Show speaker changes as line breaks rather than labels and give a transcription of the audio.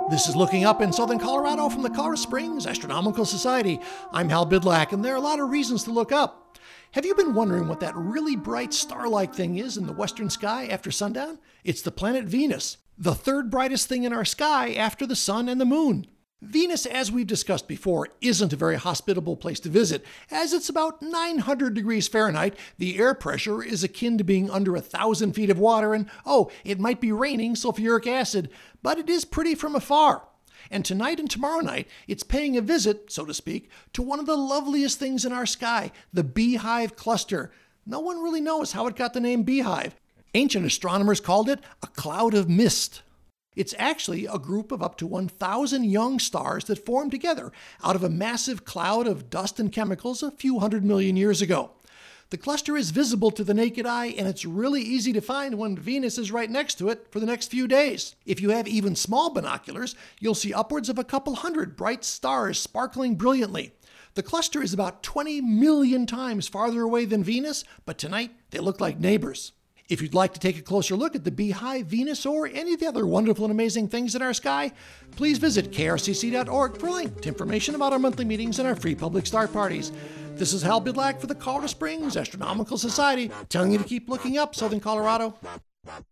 This is Looking Up in Southern Colorado from the Colorado Springs Astronomical Society. I'm Hal Bidlack, and there are a lot of reasons to look up. Have you been wondering what that really bright star-like thing is in the western sky after sundown? It's the planet Venus, the third brightest thing in our sky after the sun and the moon. Venus, as we've discussed before, isn't a very hospitable place to visit, as it's about 900 degrees Fahrenheit, the air pressure is akin to being under 1,000 feet of water, and it might be raining sulfuric acid, but it is pretty from afar. And tonight and tomorrow night, it's paying a visit, so to speak, to one of the loveliest things in our sky, the Beehive Cluster. No one really knows how it got the name Beehive. Ancient astronomers called it a cloud of mist. It's actually a group of up to 1,000 young stars that formed together out of a massive cloud of dust and chemicals a few 100 million years ago. The cluster is visible to the naked eye, and it's really easy to find when Venus is right next to it for the next few days. If you have even small binoculars, you'll see upwards of a couple hundred bright stars sparkling brilliantly. The cluster is about 20 million times farther away than Venus, but tonight they look like neighbors. If you'd like to take a closer look at the Beehive, Venus, or any of the other wonderful and amazing things in our sky, please visit krcc.org for a link to information about our monthly meetings and our free public star parties. This is Hal Bidlack for the Colorado Springs Astronomical Society, telling you to keep looking up, Southern Colorado.